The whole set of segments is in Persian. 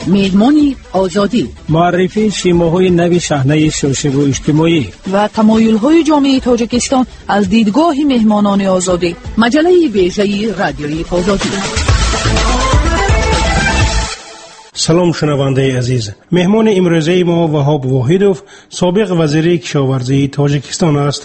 میدمانی آزادی، معرفی شیماهای نوی صحنه سیاسی و اجتماعی و تمایل‌های جامعه تاجیکستان از دیدگاه مهمانان آزادی. مجله ویژه رادیوی آزادی. سلام شنونده عزیز. مهمان امروزه ما وهاب واحدوف، سابق وزیر کشاورزی تاجیکستان است.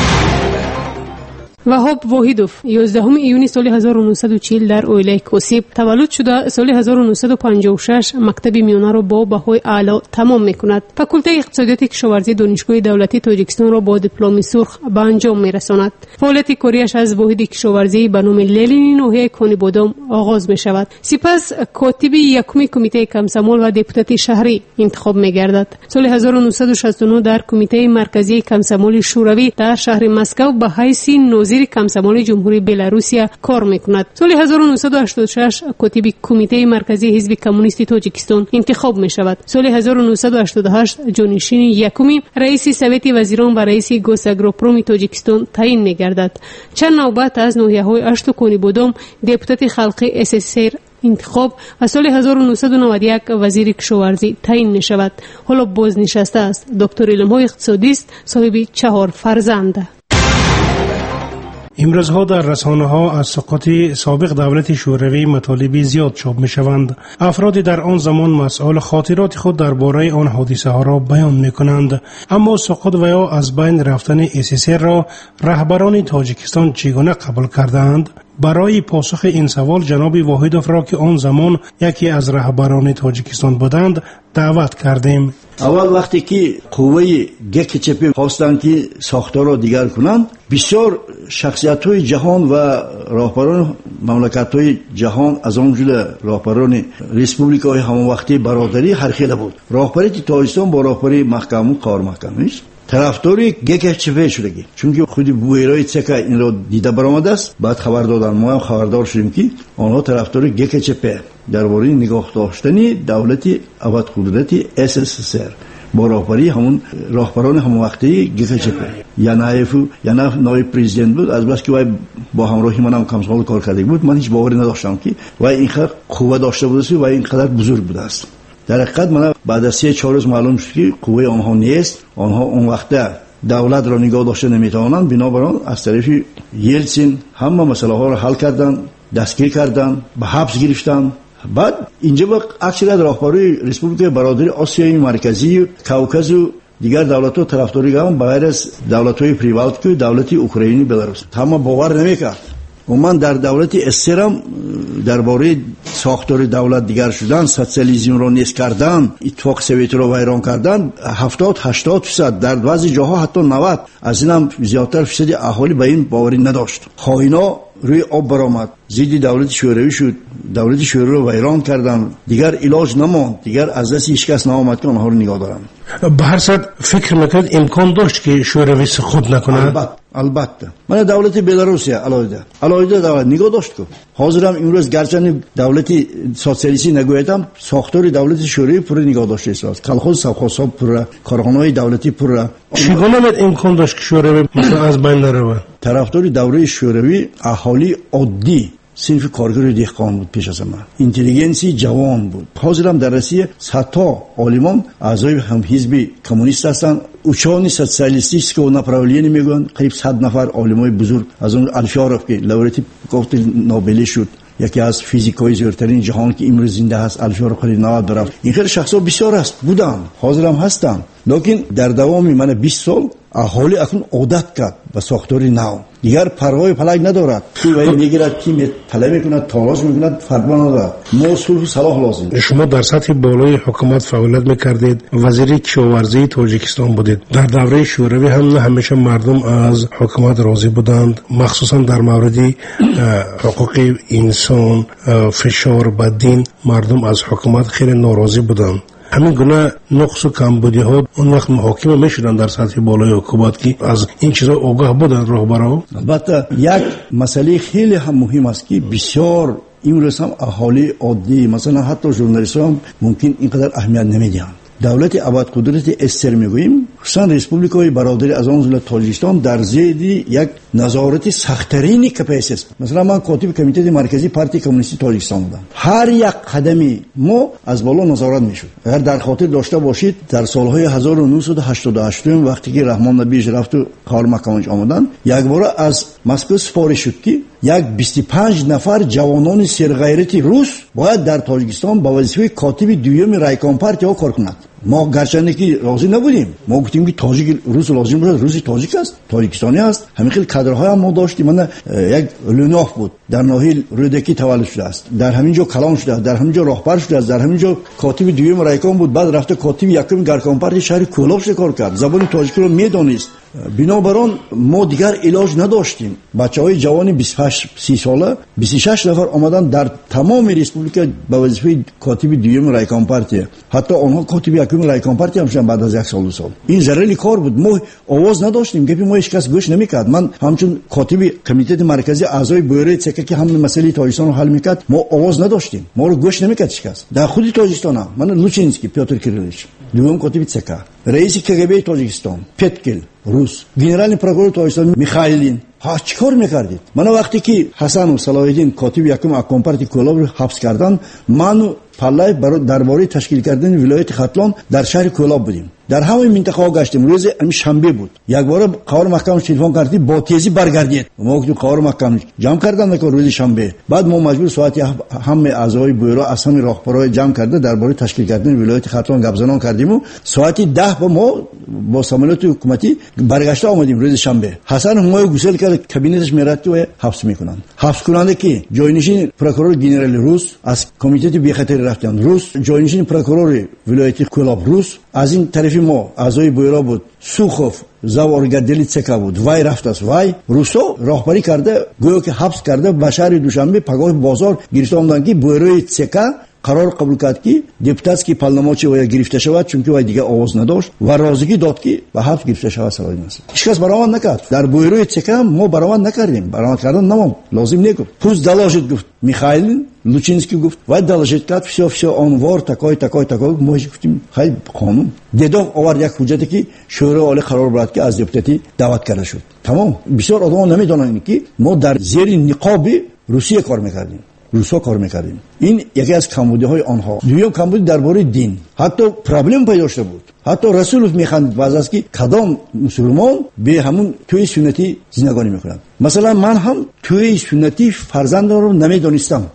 وهاب واحدوف 11 ایونی سال 1940 در اویلای کوسیب تولد شده. سال 1956 مکتب میانه را با بهای اعلی تمام میکند. فاکولته اقتصادیات کشاورزی دانشگاه دولتی تاجیکستان را با دیپلم سرخ به انجام میرساند. فعالیت کاریش از واحد کشاورزی به نام للین ناحیه کانی بادام آغاز می شود. سپس کاتب یکم کمیته کمسمال و دپوتات شهری انتخاب میگردد. سال 1969 در کمیته مرکزی کمسمال شوروی در شهر مسکو به حیث ناظر کمسمال جمهوری بلاروسیا کار میکند. سال 1986 کاتب کمیته مرکزی حزب کمونیست تاجیکستان انتخاب می شود. سال 1988 جانشین یکمی رئیس سویت وزیران و رئیس گوساگروپروم تاجیکستان تعیین میگردد. چند نوبت از ناحیه‌های اشت و کانی بادام دپوتات خلقی SSR انتخاب و سال 1991 وزیر کشاورزی تعیین می شود. حالا بازنشسته است. دکتر علم‌های اقتصادی است. صاحب 4 فرزند. امروزها در رسانه‌ها از سقوط سابق دولت شوروی مطالب زیاد چاپ می‌شوند. افراد در آن زمان مسئول خاطرات خود درباره آن حادثه‌ها را بیان می‌کنند. اما سقوط و یا از بین رفتن SSR را رهبران تاجیکستان چگونه قبول کردند؟ برای پاسخ این سوال جناب واحدوف را که آن زمان یکی از رهبران تاجیکستان بودند دعوت کردیم. اول وقتی که قوه GKChp خواستند که ساختار را دیگر کنند، بسیار شخصیت‌های جهان و راهبران مملکت‌های جهان از آن جمله راهبران ریسپوبلیک‌های هموقتی برادری هر خیلی بود. راهبری تاجیکستان با راهبری محکم و کار محکم است. طرفداری GKChp شدگی، چون خودی بویرای چکا این را دیده برآمده است. بعد خبر دادن، ما هم خبردار شدیم که آنها طرفدار GKChp درباره نگاه داشتن دولت ابدقدرت SSR با راهبری همون راهبران هموقتی GKChp. ینایف نایب پرزیدنت بود. از بس که وای با همراهی منم کم سال کار کرده بود، من هیچ باوری نداشتم که وای اینقدر قوت داشته بوده و اینقدر بزرگ بوده است. در حقیقت من بعد از 3-4 روز معلوم شد که قوه آنها نیست. آنها اون وقت دولت را نگاه داشته نمیتوانند. بنابراین از طرف یلتسین همه مسئله ها را حل کردند، دستگیر کردند، به حبس گرفتند. بعد اینجا با اکثریت راهبرای ریسپوبلیک برادری آسیای مرکزی، کوکاز و دیگر دولت‌ها طرفداری کردند بغیر از دولت‌های پریوات که دولت اوکراینی بلاروس. تمام باور نمی‌کرد. و من در دولت اسرم درباره ساختار دولت دیگر شدن، سوسیالیسم را نیست کردن، اتفاق سویت را ویران کردن 70-80% در بعضی جاها حتی 90 از اینم زیادتر فیصد اهالی به این باوری نداشت. خائنا روی آب برآمد، ضد دولت شوروی شد، دولت شوروی را ویران کردن، دیگر علاج نماند، دیگر از دست هیچ کس نآمد که آنها را نگاه دارن. به هر صورت فکر میکرد امکان داشت که شوروی سقوط نکنه. البته من دولت بلاروسیا علایده دولت نگاه داشت که حاضرم امروز گرچه دولت سوسیالیستی نگویدم، ساختار دولت شوروی پر نگاه داشته است. کلخوز سوخوساب پر، کارخانه‌های دولتی پر. چگونه امکان داشت که شوروی مثلا از بین نره؟ طرفدار دوره شوروی اهالی عادی صنف کارگر دهقان بود. پیش از من اینتلیجنسی جوان بود. حاضرم در روسیه صدها عالمان اعضای هم حزب کمونیست هستند. اوچانی سوسیالیستیک و ناپراولینی میگن قریب 100 نفر عالمای بزرگ از اون الفیارف که لوریت کوکتل نوبل شد، یکی از فیزیکای زیرترین جهان که امروز زنده است، الفیارف قریب 90 برابر. این خیلی شخصا بسیار است بودن، حاضرم هستم. لیکن در دوام من 20 سال اهالی اکنون عادت کرد به ساختاری نو، دیگر پروای فلک ندارد. تو ولی میگیرد کی طلب میکند، تلاش میکند، فرمان ندارد. ما صلح و صلاح لازم. شما در سطح بالای حکومت فعالیت میکردید، وزیر کشاورزی تاجیکستان بودید. در دوره شوروی هم همیشه مردم از حکومت راضی بودند، مخصوصا در مورد حقوق انسان، فشار بر دین، مردم از حکومت خیلی ناراضی بودند. همین گونه نقص و کمبودی ها اون وقت محاکمه میشدن در سطح بالای حکومت که از این چیزا آگاه بودن راهبرا. البته یک مسئله خیلی هم مهم است که بسیار امروز هم اهالی عادی مثلا حتی ژورنالیستان ممکن اینقدر اهمیت نمیدن. دولت ابدقدرت استر میگوییم، خصوصا ریسپوبلیکای برادری از آن جمله تاجیکستان در زیر یک نظارت سخت‌ترین کپیس است. مثلا من کاتب کمیته مرکزی پارتی کمونیستی تاجیکستان بودم. هر یک قدمی ما از بالا نظارت میشد. اگر در خاطر داشته باشید در سالهای 1988 وقتی که رحمان نبی رفت و کار مکانش آمدن، یک بار از مسکو سفارش شد که یک 25 نفر جوانان سرغیرتی روس باید در تاجیکستان با وظیفه کاتب دوم رایکان پارتی ها کار کنند. ما گرچه که راضی نبودیم، ما گفتیم که تاجیک روس لازم بود، روسی تاجیک است، تاجیکستانی است. همین خیلی کادرهای هم ما داشتیم. من یک لوناف بود در ناحیه رودکی تولد شده است، در همین جا کلان شده است، در همین جا راهبر شده است، در همین جا کاتب دوم رایکان بود، بعد رفته کاتب یکم گرکان پارتی شهر کولاب کار کرد، زبان تاجیک رو میدونست. بنابراین ما دیگر علاج نداشتیم. بچهای جوانی 28 30 ساله 26 نفر آمدن در تمام ریسپوبلیک به وظیفه کاتب دوم رایکان پارتی، حتی آنها کاتب یکم رایکان پارتی هم شدن بعد از یک سال دو سال. این ضرری کار بود. ما آواز نداشتیم، گپی ما هیچ کس گوش نمیکرد. من همچون کاتب کمیته مرکزی اعضای بوره چکه که همین مسئله تاجیکستان رو حل میکرد، ما آواز نداشتیم، ما رو گوش نمیکرد هیچ کس. در خود تاجیکستان هم من لوچینسکی پیوتر کیریلیچ دوم کاتب چکه، رئیس کگب تاجیکستان پتکل روس، گنرال پروکورور تاجیکستان میخائیلین. ها چیکار میکردید؟ من وقتی که حسن و صلاح الدین کاتب یکم اکان پارتی کولاب رو حبس کردن، من پلای درباره تشکیل کردن ولایت ختلان در شهر کولاب بودیم. در همین منطقه ها گشتیم. روز شنبه بود. یک بار قوار محکم تلفن کردی با تیزی برگردید. ما گفتیم قوار محکم جمع کردن که روز شنبه. بعد ما مجبور ساعتی همه اعضای بورا از همین راهبرای جمع کرده درباره تشکیل کردن ولایت ختلان گپ زنان کردیم و ساعتی 10 با سامانات حکومتی برگشته آمدیم روز شنبه. حسن همای گوسل کرد کابینتش میرفت و حبس میکنن. حبس کننده کی؟ جوینشین پروکورور گنرال روس از کمیته بی خطر رفتن روس، جوینشین پروکورور ولایت کولاب روس، از این طرف ما اعضای بورا بود سوخوف زاورگدلی چکا بود، وای رفت است وای روسو راهبری کرده گویا که حبس کرده به شهر دوشنبه پگاه بازار گرفته آمدن که بورای چکا قرار قبول کرد که دپوتاتسکی پارلمانچی وای گرفته شود چون که وای دیگه آواز نداشت و رازگی داد که به حبس گرفته شود. سوال نیست. هیچ کس برآمد نکرد. در بورای چکا ما برآمد نکردیم. برآمد کردن نمام لازم نگفت. پوز دلاجت گفت میخائیل لوچینسکی گفت وای دلاجت کرد все آنوار تکای ما گفتیم خیلی قانون دیدم آورد یک حجتی که شورای عالی قرار برد که از دپوتاتی دعوت کرده شد. تمام. بسیار آدم نمیدونن که ما در زیر نقاب روسیه کار میکردیم. روسا کار میکردیم. این یکی از کمبودی‌های آنها. دوم کمبودی درباره دین. حتی پرابلم پیدا شده بود. حتی رسولوف میخواند بعضی از که کدام مسلمان به همون توی سنتی زندگانی میکنند. مثلا من هم توی سنتی فرزندم رو نمیدونستم.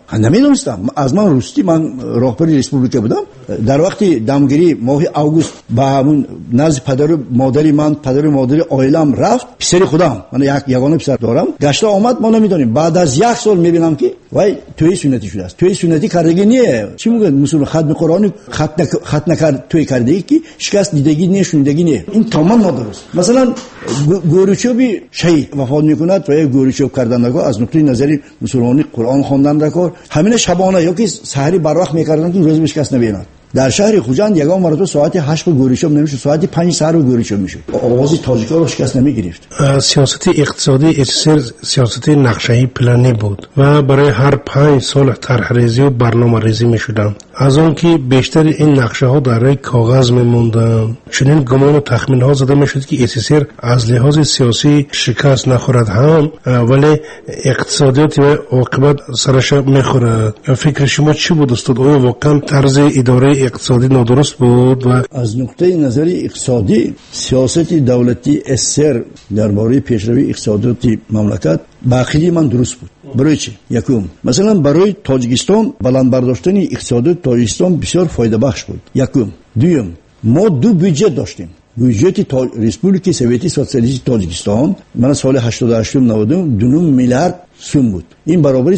از من روستی من راهبر ریسپوبلیک بودم. در وقتی دمگیری ماه آگوست با همون نزد پدر مادری من پدر مادری عائلم رفت، پسر خودم من یک یگانه پسر دارم گشته آمد ما نمیدونیم. بعد از یک سال میبینم که وای توی سنتی شده است. توی سنتی کردگی نیه. چی میگن مسلمان ختم قرآن خط نکرد توی کردگی که شکست دیدگی نیه شنیدگی نیه. این تمام ندرست. مثلا گورچوبی شهید وفات میکند و گورچوب کردن نگاه از نقطه نظری مسلمانی قرآن خواندن رکار همین شبانه یا که سحری بر وقت میکردن که روز بشکست نبیند. در شهر خوجند یگان مرتبه ساعت 8 گوریشم نمیشه، ساعت 5 سحر گوریشم میشه. آوازی تاجیکا رو شکست نمیگرفت. سیاست اقتصادی سیاست نقشه‌ای پلنی بود و برای هر 5 سال طرح ریزی و برنامه ریزی میشدند. از آن که بیشتر این نقشه ها در روی کاغذ میموندند، چنین گمان و تخمین ها زده میشد که اسیسر از لحاظ سیاسی شکست نخورد هم ولی اقتصادیات و عاقبت سرش میخورد. فکر شما چی بود استاد؟ آیا واقعا طرز اداره اقتصادی نادرست بود؟ و از نقطه نظری اقتصادی سیاست دولتی اسر درباره پیشروی اقتصادی مملکت باقی من درست بود. برای چی؟ یکم مثلا برای تاجیکستان بلند برداشتن اقتصاد تاجیکستان بسیار فایده بخش بود. یکم. دوم ما دو بودجه داشتیم. بودجه ریسپوبلیک سوویتی سوسیالیستی تاجیکستان من سال 88 90 2 میلیارد سوم بود. این برابر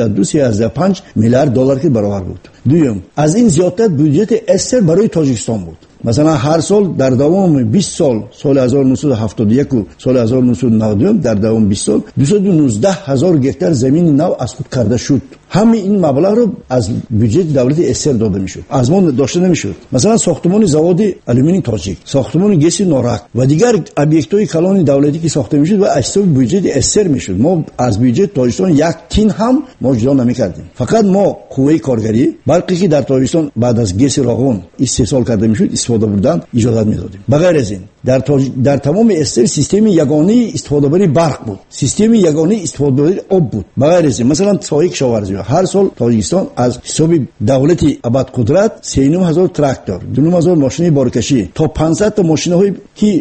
3.2 میلیارد دلار که برابر بود. دوم از این زیادتر بودجه اسر برای تاجیکستان بود. مثلا هر سال در دوام 20 سال 1971 و سال 1990 در دوام 20 سال 219,000 گکتار زمین نو از خود کرده شد. همین این مبلغ رو از بودجه دولت استر داده میشد، از ما داشته نمیشد. مثلا ساختمان زواد آلومینیوم تاجیک، ساختمان گس نورک و دیگر ابیکت‌های کلان دولتی که ساخته میشد و از بودجه استر میشد. ما از بودجه تاجیکستان یک تین هم ما جدا نمیکردیم. فقط ما قوه کارگری برقی که در تاجیکستان بعد از گس راغون استحصال کرده میشد استفاده بردن اجازه میدادیم. بغیر از این در تمام استر سیستم یگانه استفاده بری برق بود، سیستم یگانه استفاده بری آب بود. بغیر از این مثلا سایه کشاورزی هر سال تاجیکستان از حساب دولتی ابد قدرت 39000 تراکتور، 2000 ماشین بارکشی تا 500 تا ماشین‌های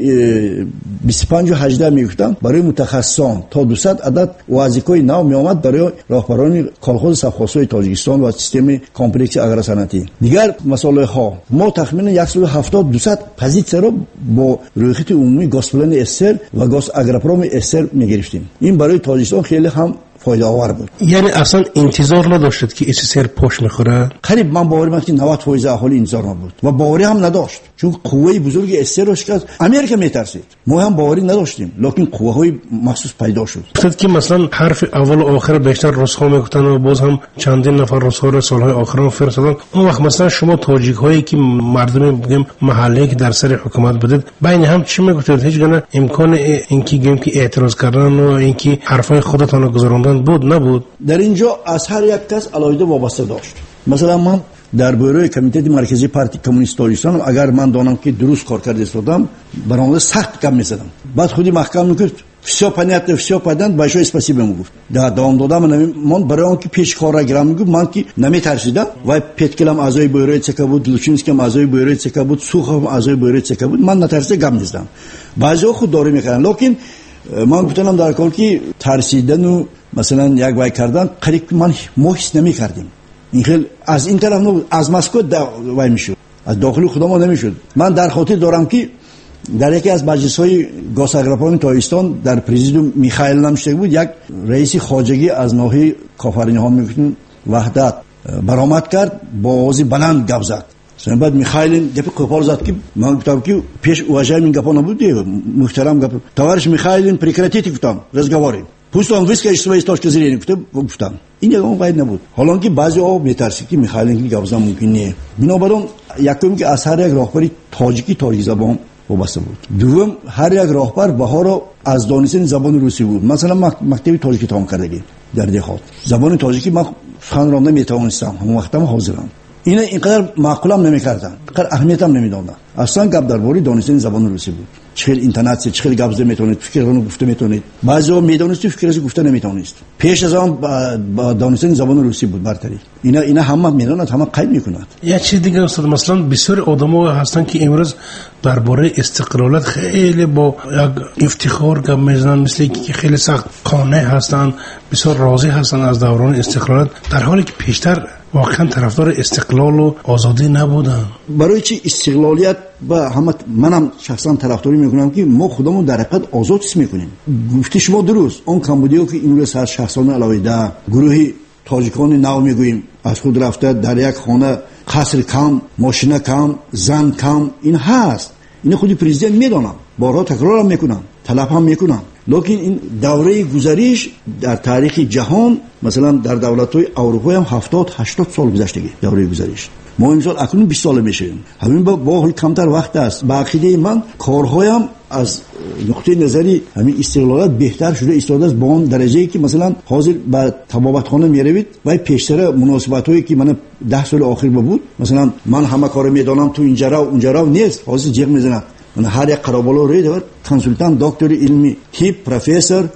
که 25 و 18 میگفتن برای متخصصان تا 200 عدد وظیفه‌ای نو میآمد برای راهبران کالخوز سبخاس‌های تاجیکستان و سیستم کمپلکس اگروصنعتی. دیگر مسائل ها ما تخمین 170 200 پوزیسیون رو با رویخط عمومی گازپلن استر و گاز اگروپروم استر میگرفتیم. این برای تاجیکستان خیلی هم فایده آور بود. یعنی اصلا انتظار نداشتید که استر پشت میخوره؟ قریب من باوری من که 90% اهالی انتظار نبود و باوری هم نداشت، چون قوه بزرگ استر رو شکست امریکا میترسید. ما هم باوری نداشتیم، لکن قوه های مخصوص پیدا شد. گفتید که مثلا حرف اول و آخر بیشتر روس‌ها میگفتن و باز هم چندین نفر روس‌ها رو سالهای آخر فرستادن. اون وقت مثلا شما تاجیک هایی که مردم بگیم محلی که در سر حکومت بودید بین هم چی میگفتید؟ هیچ گونه امکان اینکه گیم که اعتراض کردن و اینکه حرفای خودتون رو گذروندن بود نبود؟ در اینجا از هر یک کس علاوه وابسته داشت. مثلا من در بروی کمیته مرکزی پارتی کمونیست تاجیکستان اگر من دانم که درست کار کرده استادم برام سخت کم می‌زدم. بعد خودی محکم میگفت все понятно все понятно большое спасибо میگفت. دوام دادم من برای اون که پیش کار را گرام میگفت من که نمیترسیدم و پتکلم اعضای بروی چک بود، لوچینسکی هم اعضای بروی چک بود، سوخ هم اعضای بروی چک بود، من نترسیدم گم می‌زدم. بعضی خود داره میکردن، لکن من گفتم در کار که ترسیدن و مثلا یک وای کردن قریب من محس نمی‌کردیم. این خیلی از این طرف نبود، از مسکو وای میشد، از داخل خود ما نمیشد. من در خاطر دارم که در یکی از مجلس‌های گاز اگروپروم تاجیکستان در پرزیدیوم میخائیل نمیشته بود، یک رئیس خواجگی از ناحیه کافرین‌ها میگفتن وحدت برآمد کرد، با آواز بلند گپ زد. بعد میخائیل گپ کوپال زد که من گفتم که پیش واژه این گپا نبود، محترم گپ товарищ میخائیل прекратите گفتم разговоры. Пусть он выскажет свои точки зрения, گفتم. این یه اون قید نبود. حالا که بعضی ها میترسید که میخائیل گپزا ممکن نیست. بنابراین یکم که از هر یک راهبری تاجیکی تاریخ زبان وابسته بود. دوم هر یک راهبر بها رو از دانستن زبان روسی بود. مثلا مکتب تاجیکی تمام کردگی در دهات. زبان تاجیکی من سخن رانده میتوانستم، همون وقتم حاضرم. اینا اینقدر معقولم نمیکردن، اینقدر اهمیتم نمیدادن. اصلا گپ درباره دانستن زبان روسی بود. چه اینترنت چه گپ میتونید فکرونو گفته میتونید. بعضیا میدونید فکرش گفته نمیتونید. پیش از آن دانستن زبان روسی بود برتری. اینا همه میدونن، همه قید میکنند. یه چیز دیگه است، مثلا بسیار آدما هستن که امروز درباره استقلالت خیلی با یک افتخار گپ میزنن، مثل که خیلی سخت قانع هستن، بسیار راضی هستن از دوران استقلالت، در حالی که پیشتر واقعا طرفدار استقلال و آزادی نبودن. برای چی استقلالیت با همه منم شخصا طرفداری میکنم که ما خودمون در حقیقت آزاد حس میکنیم. گفتی شما درست، اون کمبودیو که این روز از شخصان علاوه ده گروهی تاجیکان نو میگوییم از خود رفته در یک خانه قصر کم، ماشین کم، زن کم، این هست. این خودی پرزیدنت میدونم، بارها تکرار هم میکنم، طلب هم میکنم. لکن این دوره گذریش در تاریخ جهان مثلا در دولت‌های اروپایی هم 70-80 سال گذشتگی دوره گذریش. ما امسال اکنون 20 سال میشه. همین با حال کمتر وقت است. با عقیده من کارهایم از نقطه نظری همین استقلالات بهتر شده ایستاده است، با اون درجه‌ای که مثلا حاضر به طبابتخانه میروید و پیشتر مناسبت‌هایی که من 10 سال آخر بود، مثلا من همه کارو میدونم تو اینجا و اونجا رو نیست، حاضر جیغ میزنم. من هر یک قرابالو روی دارد کنسولتان دکتر علمی تیپ پروفسور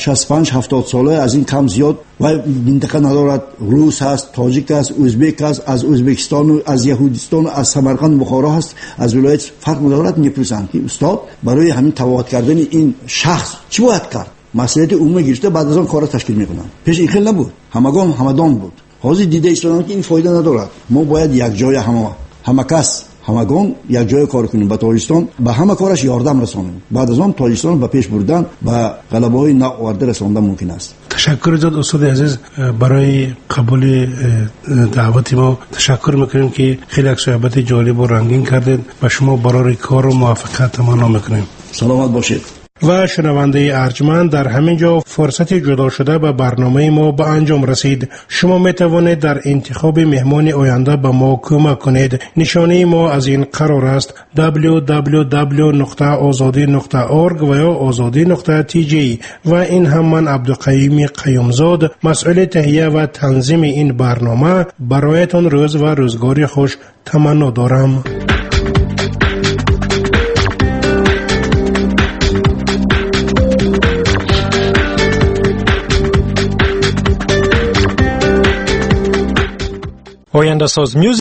65-70 ساله از این کم زیاد و منطقه ندارد، روس هست، تاجیک هست، ازبک هست، از ازبکستان، از یهودستان، از سمرقند بخارا هست، از ولایت فرق ندارد. میپرسند که استاد برای همین تبابت کردن این شخص چی باید کرد؟ مسئله عمومی گرفته بعد از آن کار تشکیل میکنن. پیش این خیلی نبود، همگان بود. حاضر دیده ایستادن که این فایده ندارد، ما باید یک جای همه کس همگان یک جای کار کنیم، با تاجیکستان به همه کارش یاردم رسانیم، بعد از آن تاجیکستان به پیش بردن و غلبه‌های ناآورده رساندن ممکن است. تشکر جد استاد عزیز برای قبول دعوت ما. تشکر میکنیم که خیلی صحبت جالب و رنگین کردید و شما برای کار و موفقیت تمنا میکنیم. سلامت باشید. و شنونده ارجمند، در همین جا فرصت جدا شده به برنامه ما به انجام رسید. شما می توانید در انتخاب مهمان آینده به ما کمک کنید. نشانه ما از این قرار است www.azadi.org و یا azadi.tj. و این هم من عبدالقیوم قیومزاد، مسئول تهیه و تنظیم این برنامه، برایتان روز و روزگاری خوش تمنا دارم. آینده ساز میوزیک